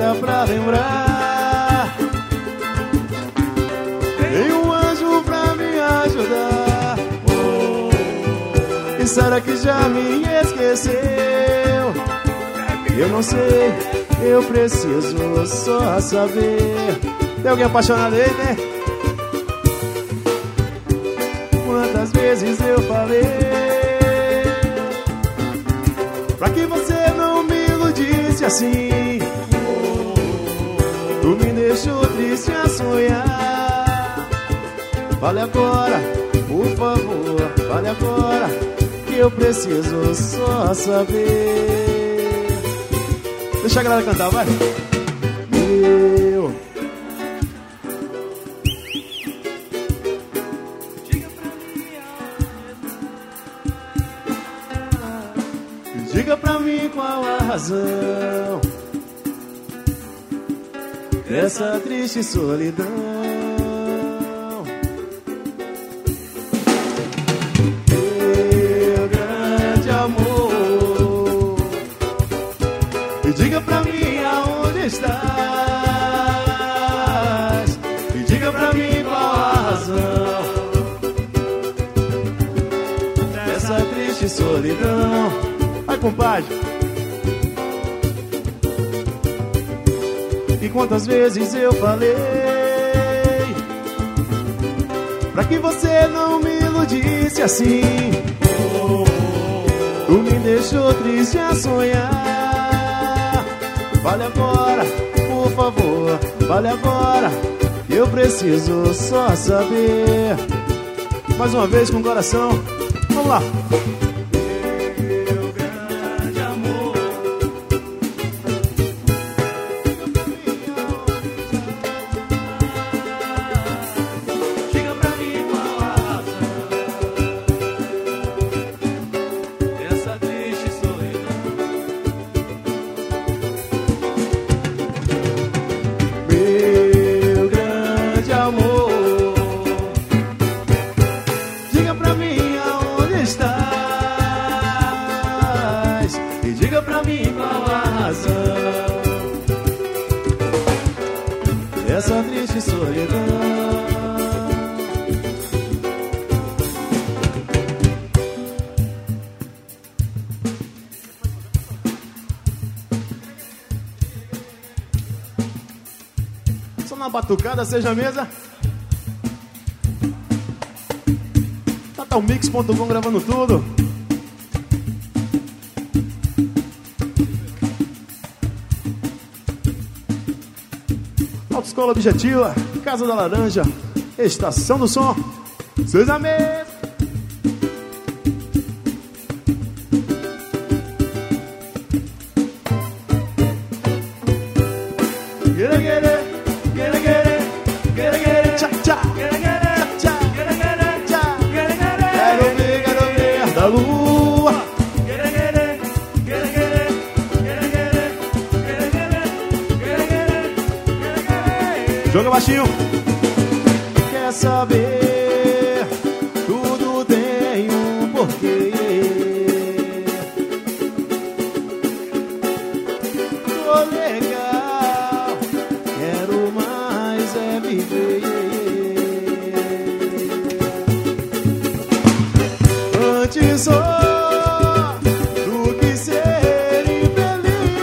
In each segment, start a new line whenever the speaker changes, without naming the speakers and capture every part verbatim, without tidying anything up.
data pra lembrar. Tem um anjo pra me ajudar. Oh, e será que já me esqueceu? Eu não sei, eu preciso só saber. Tem alguém apaixonado aí, né? Quantas vezes eu falei pra que você não me iludisse assim. Tu me deixou triste a sonhar. Fale agora, por favor, fale agora, que eu preciso só saber. Deixa a galera cantar, vai. Eu diga pra mim qual a razão dessa triste solidão. Meu grande amor, e diga pra mim aonde estás. E diga pra mim qual a razão dessa triste solidão. Vai, compadre. E quantas vezes eu falei pra que você não me iludisse assim. Tu me deixou triste a sonhar. Fale agora, por favor, fale agora, eu preciso só saber. Mais uma vez com o coração. Vamos lá. Essa triste solidão. Só na batucada, seja a mesa. Tatalmix ponto com gravando tudo. Autoescola Objetiva, Casa da Laranja, Estação do Som, seus amigos. Quere, quere, quere, quere, quere, quere, tchá, tchá, quere, quere, tchá, quere, quere, tchá, quere, quere. Quero ver, quero ver da lua. Quere, quere, quere, quere, quere, quere, quere, quere, quere. Joga baixinho. Quer saber? Tudo tem um porquê. Tô legal, quero mais é viver. Antes só do que ser infeliz.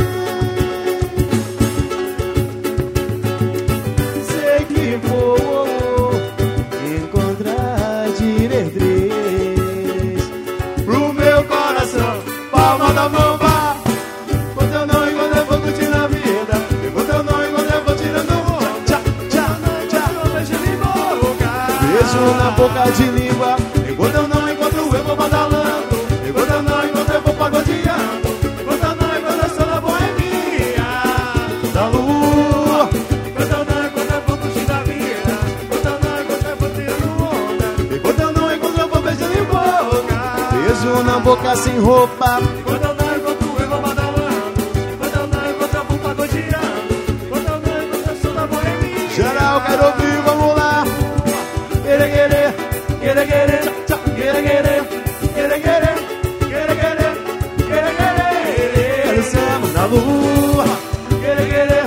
Sei que vou encontrar diretriz pro meu coração. Palma da mão, vá. Enquanto eu não enquanto eu vou curtir na vida. Enquanto eu não enquanto eu vou tirando o tchá, tchá, tchá. Beijo de boca, beijo na boca de língua. Enquanto eu não enquanto eu vou badalando. Enquanto eu não enquanto eu vou pagodeando. Enquanto eu não enquanto eu sou da boemia da lua. Enquanto eu não enquanto eu vou curtir a vida. Enquanto eu não enquanto eu vou tirando onda. Enquanto eu não enquanto eu vou beijando em boca. Beijo na boca sem roupa. Enquanto eu não enquanto eu vou badalando. Enquanto eu não enquanto eu vou pagodeando. Enquanto eu não enquanto eu sou da boemia. Geral, quero ouvir, vamos lá. Quere, quere, quere, quere, tchá, tchá. Quere, quere, quere, quere, quere, quere, quere, quere. Quero ser na lua. Quere, quere.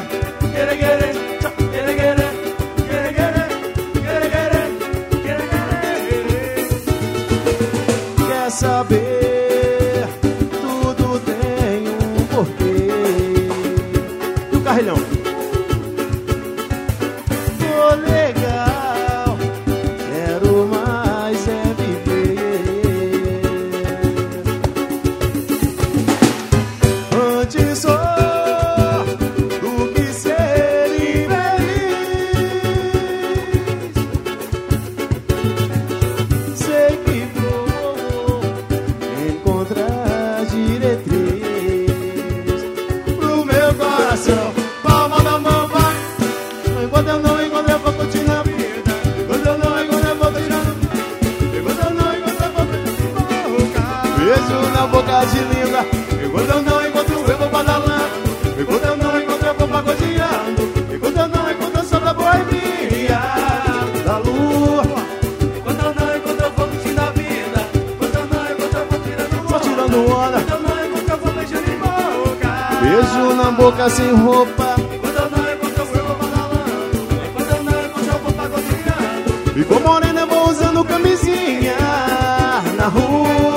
carrilhão. Tô legal, quero mais é viver. Antes só do que ser infeliz. Sei que vou encontrar diretriz pro meu coração. Palma da mão, vai. Enquanto eu não encontro, eu vou curtir na vida. Enquanto eu não encontro, eu vou beijando. Enquanto eu não encontro, eu vou beijando boca. Beijo na boca de língua. Enquanto eu não encontro, eu vou badalando. Enquanto eu não encontro, eu vou pagodeando. Enquanto eu não encontro, eu sou da boemia da lua.
Enquanto eu não encontro, eu vou curtir na vida. Enquanto eu não encontro, eu vou tirando
Só tirando onda.
Enquanto eu não encontro, eu vou beijando em boca.
Beijo na boca sem roupa.
Enquanto eu não encontro, eu vou badalando. Enquanto eu não encontro, eu vou pagodeando.
Ficou morena, eu vou usando camisinha na rua.